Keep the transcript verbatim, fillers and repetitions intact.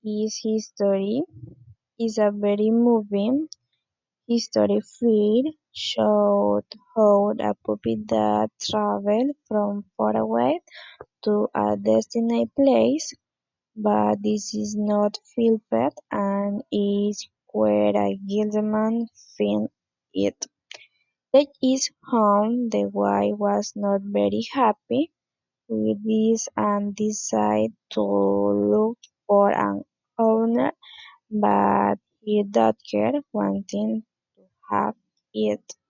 is history is a very moving history film showed how a puppy that traveled from far away to a destined place, but this is not filmed and is where a gentleman found it. At his home, the wife was not very happy with this and decided to look for an owner, but her daughter wanted to have it.